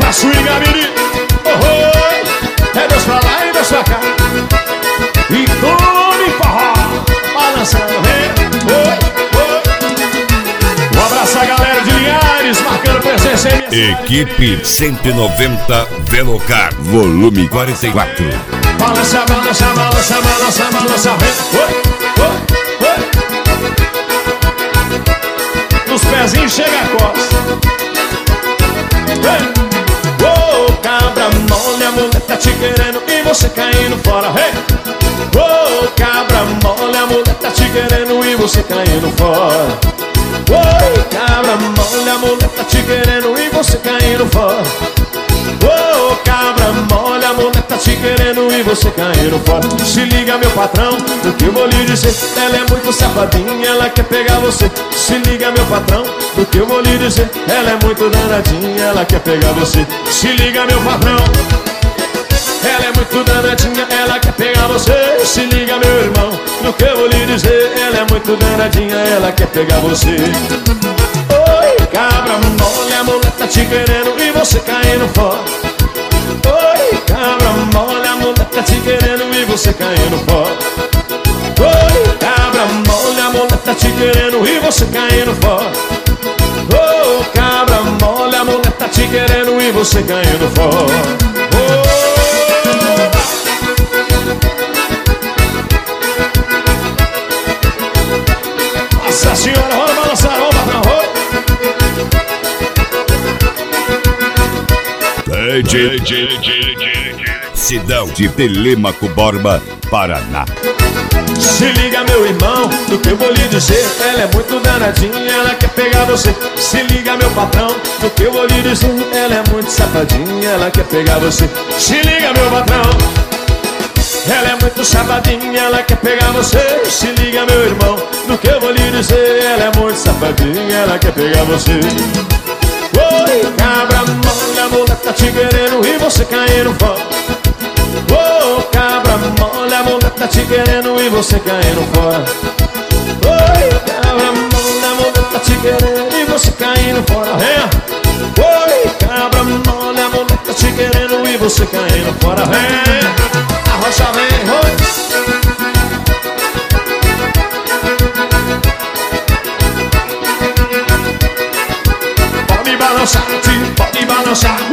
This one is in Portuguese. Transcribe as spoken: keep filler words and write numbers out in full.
Na swing, menino. Oh, oh. É Deus pra lá e Deus pra cá. E come forró, balançando, vem. Oi, oi. Um abraço à galera de Linhares, marcando presença em Equipe cento e noventa Velocar, volume quarenta e quatro. Balança, balança, balança, balança, balança, vem. Oi, oi, oi. Nos pezinhos chega a costa. Vem. Ô, cabra mole, a mulher tá te querendo e você caindo fora. Hey! Ô, cabra mole, a mulher tá te querendo e você caindo fora. Ô, cabra mole, a mulher tá te querendo e você caindo fora. Ô, cabra mole, a mulher tá te querendo e você caindo fora. Se liga, meu patrão, o que eu vou lhe dizer. Ela é muito safadinha, ela quer pegar você. Se liga, meu patrão, o que eu vou lhe dizer. Ela é muito danadinha, ela quer pegar você. Se liga, meu patrão, ela é muito danadinha, ela quer pegar você. Se liga, meu irmão, no que eu vou lhe dizer. Ela é muito danadinha, ela quer pegar você. Oi, cabra mole, a mulher tá te querendo e você caindo fora. Oi, cabra mole, a mulher tá te querendo e você caindo fora. Oi, cabra mole, a mulher tá te querendo e você caindo fora. Ô, cabra mole, a mulher tá te querendo e você caindo fora. Nossa senhora, rola balançar, rola patrão, rola. D J Sidão de Telêmaco Borba, Paraná. Se liga, meu irmão, do que eu vou lhe dizer. Ela é muito danadinha, ela quer pegar você. Se liga, meu patrão, do que eu vou lhe dizer. Ela é muito safadinha, ela quer pegar você. Se liga, meu patrão, ela é muito safadinha, ela quer pegar você. Se liga, meu irmão, do que eu vou lhe dizer. Ela é muito safadinha, ela quer pegar você. Oi, cabra mole, a mulher tá te querendo e você caindo fora. Ô, cabra mole, a mulher tá te querendo e você caindo fora. Oi, cabra mole, a mulher tá te querendo e você caindo fora. É. Oi, cabra mole, a mulher tá te querendo e você caindo fora. É. A rocha vem, oi. Pode balançar, tio, pode balançar.